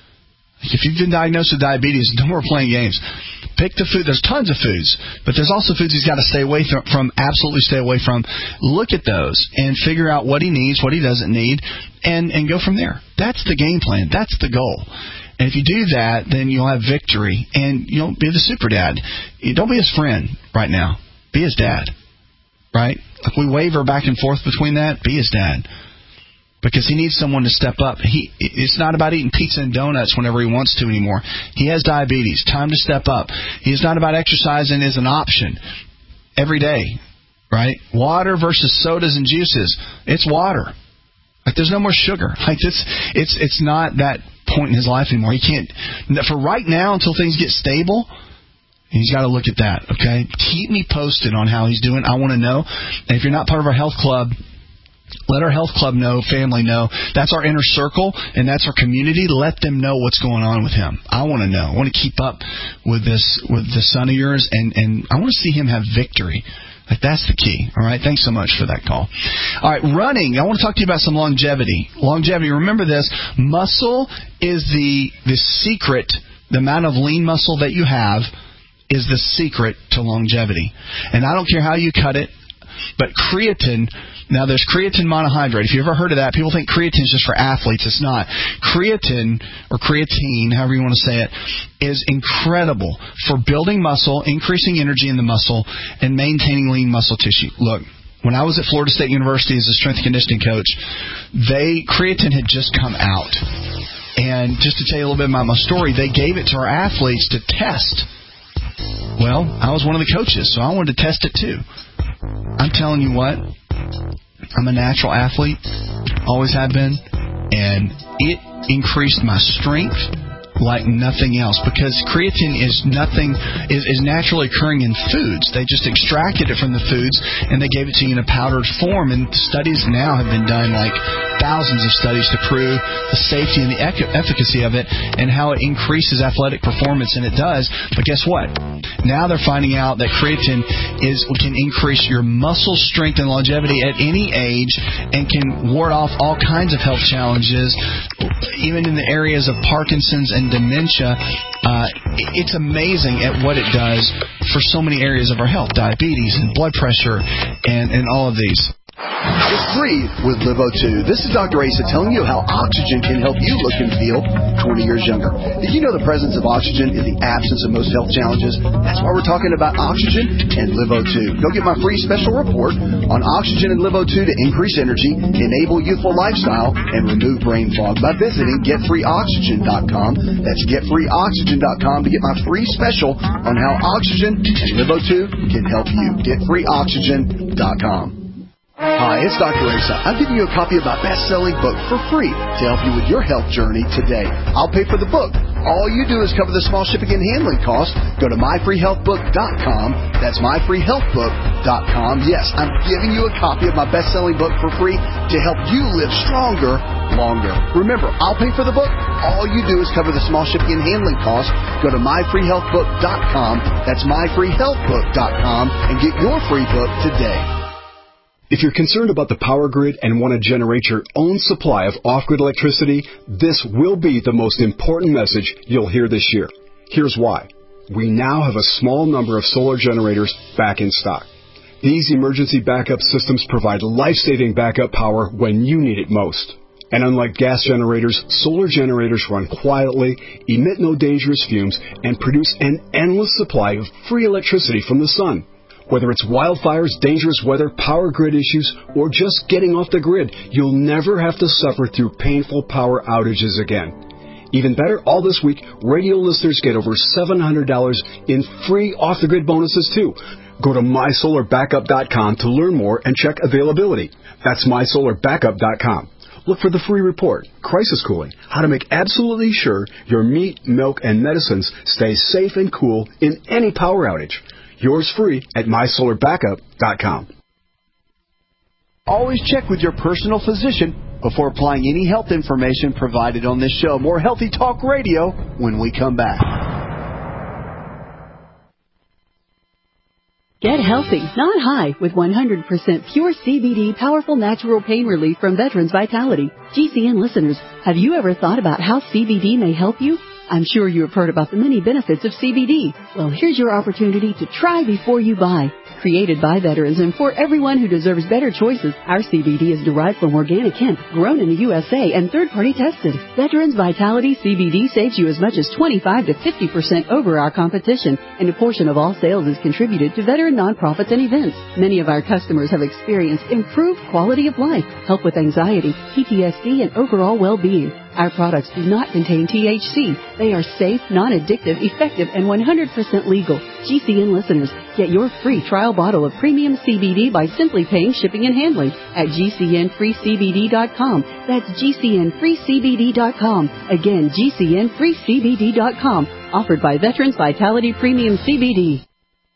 If you've been diagnosed with diabetes, no more playing games. Pick the food. There's tons of foods, but there's also foods he's got to stay away from, absolutely stay away from. Look at those and figure out what he needs, what he doesn't need, and, and go from there. That's the game plan. That's the goal. And if you do that, then you'll have victory, and you'll be the super dad. You don't be his friend right now. Be his dad, right? If we waver back and forth between that, be his dad. Because he needs someone to step up. He It's not about eating pizza and donuts whenever he wants to anymore. He has diabetes. Time to step up. It's not about exercising as an option every day, right? Water versus sodas and juices. It's water. Like, there's no more sugar. Like, it's it's it's not that point in his life anymore. He can't. For right now, until things get stable, he's got to look at that. Okay, keep me posted on how he's doing. I want to know. And if you're not part of our health club, let our health club know, family know. That's our inner circle, and that's our community. Let them know what's going on with him. I want to know. I want to keep up with this, with the son of yours, and, and I want to see him have victory. Like, that's the key. All right, thanks so much for that call. All right, running. I want to talk to you about some longevity. Longevity, remember this. Muscle is the the secret. The amount of lean muscle that you have is the secret to longevity. And I don't care how you cut it, but creatine... Now, there's creatine monohydrate. If you've ever heard of that, people think creatine is just for athletes. It's not. Creatine, or creatine, however you want to say it, is incredible for building muscle, increasing energy in the muscle, and maintaining lean muscle tissue. Look, when I was at Florida State University as a strength and conditioning coach, they creatine had just come out. And just to tell you a little bit about my story, they gave it to our athletes to test. Well, I was one of the coaches, so I wanted to test it too. I'm telling you what, I'm a natural athlete, always have been, and it increased my strength like nothing else, because creatine is nothing is, is naturally occurring in foods. They just extracted it from the foods and they gave it to you in a powdered form, and studies now have been done, like thousands of studies, to prove the safety and the efficacy of it and how it increases athletic performance, and it does. But guess what? Now they're finding out that creatine is can increase your muscle strength and longevity at any age and can ward off all kinds of health challenges, even in the areas of Parkinson's and dementia. Uh, it's amazing at what it does for so many areas of our health, diabetes and blood pressure and, and all of these. It's free with Live O two. This is Doctor Asa telling you how oxygen can help you look and feel twenty years younger. Did you know the presence of oxygen is the absence of most health challenges? That's why we're talking about oxygen and Live O two. Go get my free special report on oxygen and Live O two to increase energy, enable youthful lifestyle, and remove brain fog by visiting get free oxygen dot com. That's get free oxygen dot com to get my free special on how oxygen and Live O two can help you. get free oxygen dot com. Hi, it's Doctor Asa. I'm giving you a copy of my best-selling book for free to help you with your health journey today. I'll pay for the book. All you do is cover the small shipping and handling costs. Go to my free health book dot com. That's my free health book dot com. Yes, I'm giving you a copy of my best-selling book for free to help you live stronger, longer. Remember, I'll pay for the book. All you do is cover the small shipping and handling costs. Go to my free health book dot com. That's my free health book dot com and get your free book today. If you're concerned about the power grid and want to generate your own supply of off-grid electricity, this will be the most important message you'll hear this year. Here's why. We now have a small number of solar generators back in stock. These emergency backup systems provide life-saving backup power when you need it most. And unlike gas generators, solar generators run quietly, emit no dangerous fumes, and produce an endless supply of free electricity from the sun. Whether it's wildfires, dangerous weather, power grid issues, or just getting off the grid, you'll never have to suffer through painful power outages again. Even better, all this week, radio listeners get over seven hundred dollars in free off-the-grid bonuses, too. Go to my solar backup dot com to learn more and check availability. That's my solar backup dot com. Look for the free report, Crisis Cooling, how to make absolutely sure your meat, milk, and medicines stay safe and cool in any power outage. Yours free at my solar backup dot com. Always check with your personal physician before applying any health information provided on this show. More Healthy Talk Radio when we come back. Get healthy, not high, with one hundred percent pure C B D powerful natural pain relief from Veterans Vitality. G C N listeners, have you ever thought about how C B D may help you? I'm sure you have heard about the many benefits of C B D. Well, here's your opportunity to try before you buy. Created by veterans and for everyone who deserves better choices, our C B D is derived from organic hemp, grown in the U S A, and third-party tested. Veterans Vitality C B D saves you as much as twenty-five to fifty percent over our competition, and a portion of all sales is contributed to veteran nonprofits and events. Many of our customers have experienced improved quality of life, help with anxiety, P T S D, and overall well-being. Our products do not contain T H C. They are safe, non-addictive, effective, and one hundred percent legal. G C N listeners, get your free trial bottle of premium C B D by simply paying shipping and handling at G C N free C B D dot com. That's G C N free C B D dot com. Again, G C N free C B D dot com. Offered by Veterans Vitality Premium C B D.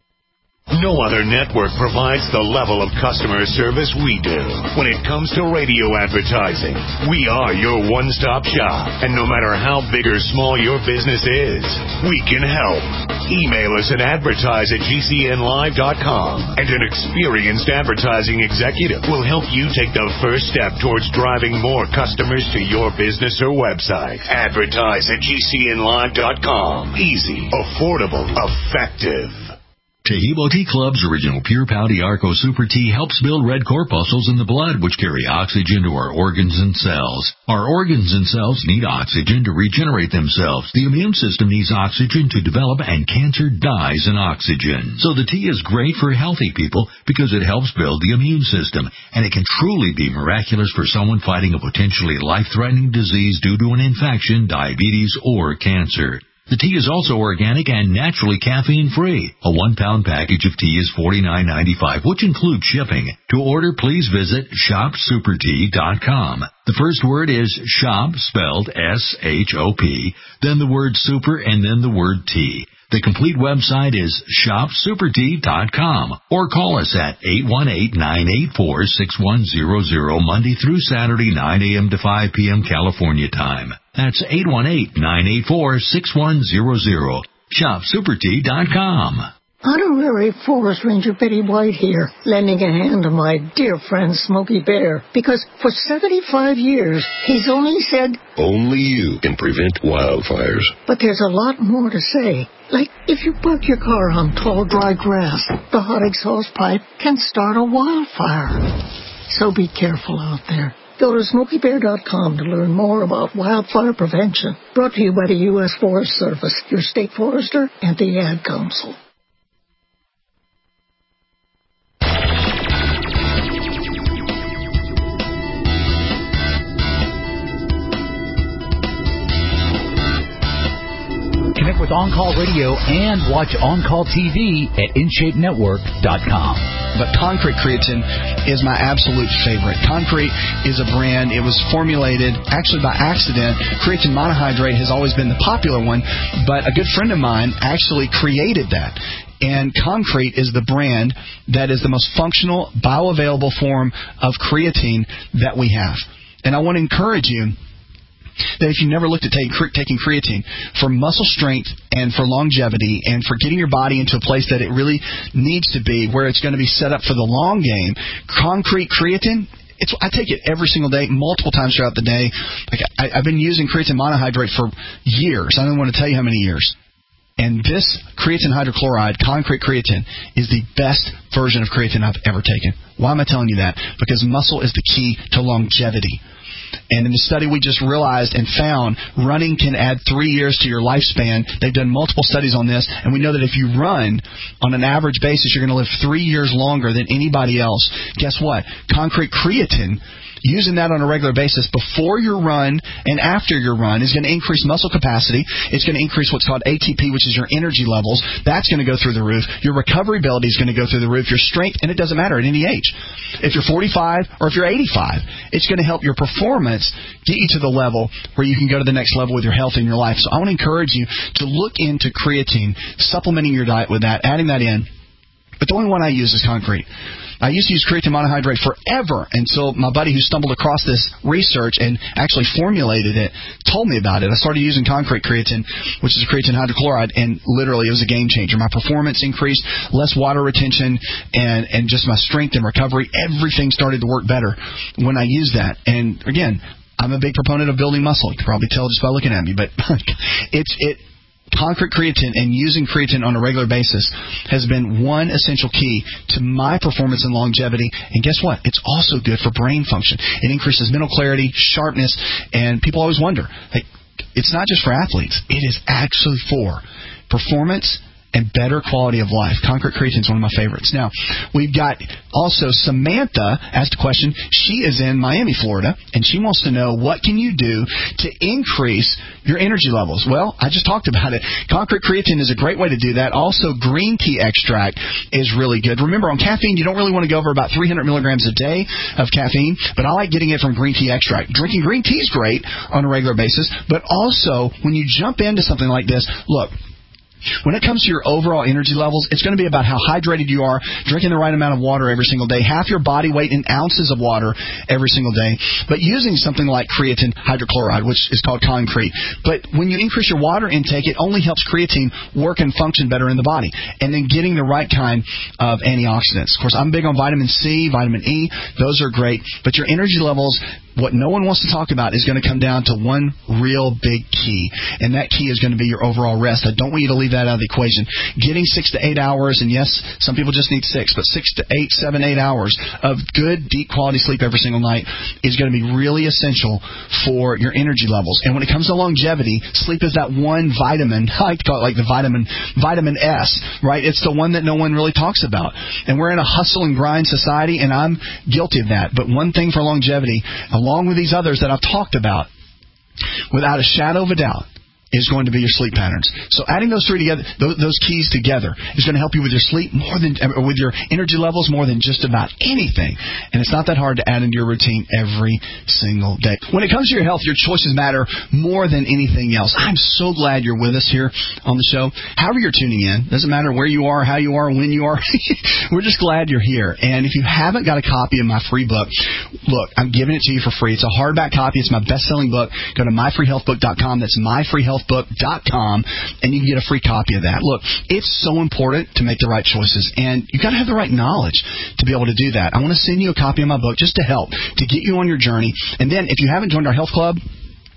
No other network provides the level of customer service we do. When it comes to radio advertising, we are your one-stop shop. And no matter how big or small your business is, we can help. Email us at advertise at G C N live dot com, and an experienced advertising executive will help you take the first step towards driving more customers to your business or website. Advertise at G C N live dot com. Easy, affordable, effective. Taheebo Tea Club's original Pure Pouty Arco Super Tea helps build red corpuscles in the blood, which carry oxygen to our organs and cells. Our organs and cells need oxygen to regenerate themselves. The immune system needs oxygen to develop, and cancer dies in oxygen. So the tea is great for healthy people because it helps build the immune system, and it can truly be miraculous for someone fighting a potentially life-threatening disease due to an infection, diabetes, or cancer. The tea is also organic and naturally caffeine-free. A one-pound package of tea is forty-nine ninety-five, which includes shipping. To order, please visit shop super tea dot com. The first word is shop, spelled S H O P, then the word super, and then the word tea. The complete website is shop super tea dot com, or call us at eight one eight, nine eight four, six one zero zero Monday through Saturday, nine a.m. to five p.m. California time. That's eight one eight, nine eight four, six one zero zero. shop super tea dot com. Honorary Forest Ranger Betty White here, lending a hand to my dear friend Smokey Bear, because for seventy-five years, he's only said, only you can prevent wildfires. But there's a lot more to say. Like, if you park your car on tall, dry grass, the hot exhaust pipe can start a wildfire. So be careful out there. Go to Smokey Bear dot com to learn more about wildfire prevention. Brought to you by the U S Forest Service, your state forester, and the Ad Council. Connect with On Call Radio and watch On Call T V at in shape network dot com. But Concrete Creatine is my absolute favorite. Concrete is a brand. It was formulated actually by accident. Creatine monohydrate has always been the popular one, but a good friend of mine actually created that. And Concrete is the brand that is the most functional, bioavailable form of creatine that we have. And I want to encourage you that if you never looked at taking, taking creatine for muscle strength and for longevity and for getting your body into a place that it really needs to be, where it's going to be set up for the long game, Concrete Creatine, it's, I take it every single day, multiple times throughout the day. Like I, I've been using creatine monohydrate for years. I don't want to tell you how many years. And this creatine hydrochloride, Concrete Creatine, is the best version of creatine I've ever taken. Why am I telling you that? Because muscle is the key to longevity. And in the study we just realized and found, running can add three years to your lifespan. They've done multiple studies on this, and we know that if you run on an average basis, you're going to live three years longer than anybody else. Guess what? Concrete Creatine, using that on a regular basis before your run and after your run, is going to increase muscle capacity. It's going to increase what's called A T P, which is your energy levels. That's going to go through the roof. Your recovery ability is going to go through the roof. Your strength, and it doesn't matter at any age. If you're forty-five or if you're eighty-five, it's going to help your performance get you to the level where you can go to the next level with your health and your life. So I want to encourage you to look into creatine, supplementing your diet with that, adding that in. But the only one I use is Concrete. I used to use creatine monohydrate forever until my buddy who stumbled across this research and actually formulated it told me about it. I started using Concrete Creatine, which is creatine hydrochloride, and literally it was a game changer. My performance increased, less water retention, and, and just my strength and recovery. Everything started to work better when I used that. And again, I'm a big proponent of building muscle. You can probably tell just by looking at me, but it's it. Concrete Creatine and using creatine on a regular basis has been one essential key to my performance and longevity. And guess what? It's also good for brain function. It increases mental clarity, sharpness, and people always wonder, hey, it's not just for athletes. It is actually for performance and better quality of life. Concrete Creatine is one of my favorites. Now, we've got also Samantha asked a question. She is in Miami, Florida, and she wants to know, what can you do to increase your energy levels? Well, I just talked about it. Concrete Creatine is a great way to do that. Also, green tea extract is really good. Remember, on caffeine, you don't really want to go over about three hundred milligrams a day of caffeine, but I like getting it from green tea extract. Drinking green tea is great on a regular basis, but also, when you jump into something like this, look, when it comes to your overall energy levels, it's going to be about how hydrated you are, drinking the right amount of water every single day, half your body weight in ounces of water every single day, but using something like creatine hydrochloride, which is called Concrete. But when you increase your water intake, it only helps creatine work and function better in the body. And then getting the right kind of antioxidants. Of course, I'm big on vitamin C, vitamin E. Those are great. But your energy levels, what no one wants to talk about, is going to come down to one real big key, and that key is going to be your overall rest. I don't want you to leave that out of the equation. Getting six to eight hours, and yes, some people just need six, but six to eight, seven, eight hours of good, deep quality sleep every single night is going to be really essential for your energy levels. And when it comes to longevity, sleep is that one vitamin, I like to call it like the vitamin, vitamin S, right? It's the one that no one really talks about. And we're in a hustle and grind society, and I'm guilty of that. But one thing for longevity, along with these others that I've talked about, without a shadow of a doubt, is going to be your sleep patterns. So adding those three together, those, those keys together, is going to help you with your sleep more than, or with your energy levels more than just about anything. And it's not that hard to add into your routine every single day. When it comes to your health, your choices matter more than anything else. I'm so glad you're with us here on the show. However you're tuning in, doesn't matter where you are, how you are, when you are. We're just glad you're here. And if you haven't got a copy of my free book, look, I'm giving it to you for free. It's a hardback copy. It's my best-selling book. Go to my free health book dot com. That's my free health book dot com, and you can get a free copy of that. Look, it's so important to make the right choices, and you've got to have the right knowledge to be able to do that. I want to send you a copy of my book just to help, to get you on your journey. And then if you haven't joined our health club,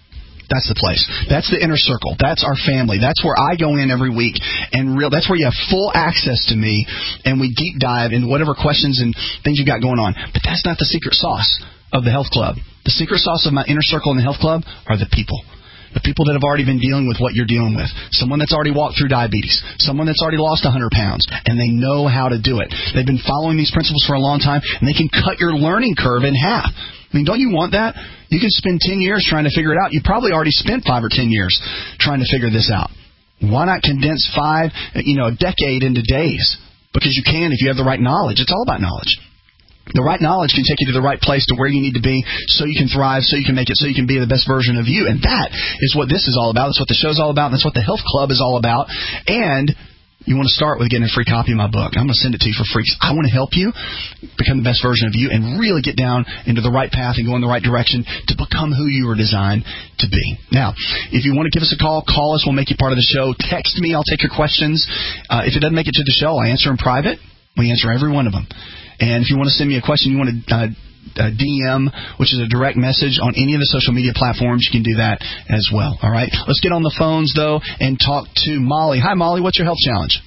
That's the place. That's the inner circle. That's our family. That's where I go in every week, and real. That's where you have full access to me, and we deep dive into whatever questions and things you got going on. But that's not the secret sauce of the Health Club. The secret sauce of my inner circle in the Health Club are the people. The people that have already been dealing with what you're dealing with. Someone that's already walked through diabetes. Someone that's already lost one hundred pounds, and they know how to do it. They've been following these principles for a long time, and they can cut your learning curve in half. I mean, don't you want that? You can spend ten years trying to figure it out. You probably already spent five or ten years trying to figure this out. Why not condense five, you know, a decade into days? Because you can if you have the right knowledge. It's all about knowledge. The right knowledge can take you to the right place to where you need to be so you can thrive, so you can make it, so you can be the best version of you. And that is what this is all about. That's what the show's all about. And that's what the Health Club is all about. And you want to start with getting a free copy of my book. I'm going to send it to you for free. I want to help you become the best version of you and really get down into the right path and go in the right direction to become who you were designed to be. Now, if you want to give us a call, call us. We'll make you part of the show. Text me. I'll take your questions. Uh, if it doesn't make it to the show, I answer in private. We answer every one of them. And if you want to send me a question, you want to uh, uh, D M, which is a direct message on any of the social media platforms, you can do that as well. All right? Let's get on the phones, though, and talk to Molly. Hi, Molly. What's your health challenge?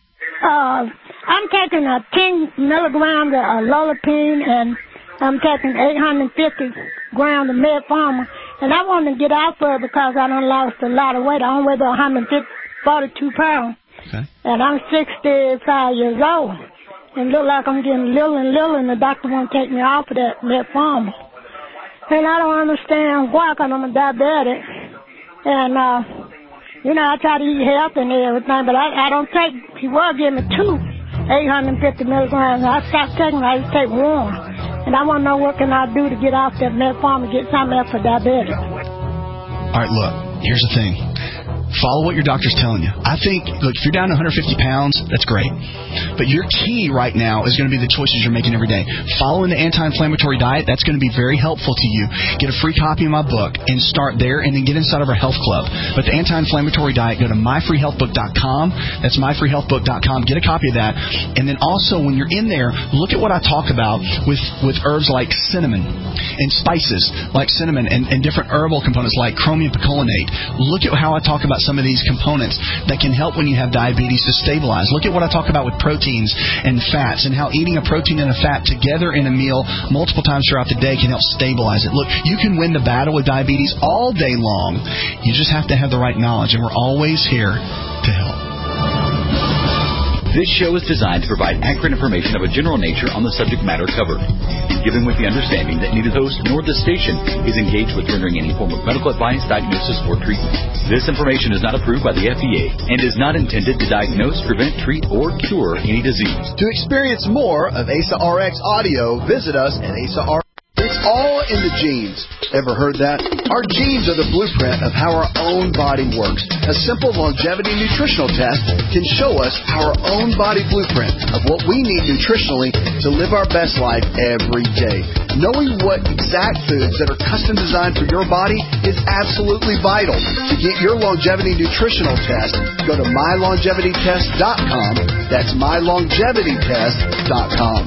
Uh, I'm taking a ten milligrams of Lolipine, and I'm taking eight hundred fifty grams of Metformin. And I want to get out for it because I done lost a lot of weight. I only weigh about one hundred forty-two pounds. Okay. And I'm sixty-five years old. And look like I'm getting little and little, and the doctor won't take me off of that Metformin. And I don't understand why, because I'm a diabetic. And, uh, you know, I try to eat healthy and everything, but I, I don't take, he was giving me two eight hundred fifty milligrams. I stopped taking it, I just take one. And I want to know what can I do to get off that Metformin and get something else for diabetic. All right, look, here's the thing. Follow what your doctor's telling you. I think, look, if you're down to one hundred fifty pounds, that's great. But your key right now is going to be the choices you're making every day. Following the anti-inflammatory diet, that's going to be very helpful to you. Get a free copy of my book and start there, and then get inside of our health club. But the anti-inflammatory diet, go to my free health book dot com. That's my free health book dot com. Get a copy of that. And then also, when you're in there, look at what I talk about with, with herbs like cinnamon and spices like cinnamon and, and different herbal components like chromium picolinate. Look at how I talk about some of these components that can help when you have diabetes to stabilize. Look at what I talk about with proteins and fats and how eating a protein and a fat together in a meal multiple times throughout the day can help stabilize it. Look, you can win the battle with diabetes all day long. You just have to have the right knowledge, and we're always here to help. This show is designed to provide accurate information of a general nature on the subject matter covered, given with the understanding that neither the host nor the station is engaged with rendering any form of medical advice, diagnosis, or treatment. This information is not approved by the F D A and is not intended to diagnose, prevent, treat, or cure any disease. To experience more of A S A R X audio, visit us at A S A R X. It's all in the genes. Ever heard that? Our genes are the blueprint of how our own body works. A simple longevity nutritional test can show us our own body blueprint of what we need nutritionally to live our best life every day. Knowing what exact foods that are custom designed for your body is absolutely vital. To get your longevity nutritional test, go to my longevity test dot com. That's my longevity test dot com.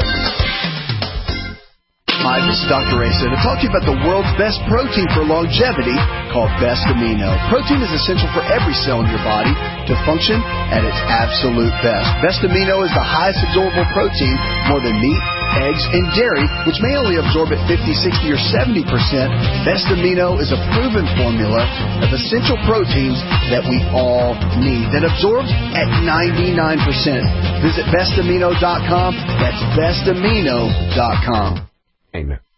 Hi, this is Doctor Asa to talk to you about the world's best protein for longevity called Best Amino. Protein is essential for every cell in your body to function at its absolute best. Best Amino is the highest absorbable protein, more than meat, eggs, and dairy, which may only absorb at fifty, sixty, or seventy percent. Best Amino is a proven formula of essential proteins that we all need that absorbs at ninety-nine percent. Visit best amino dot com. That's best amino dot com. Amen.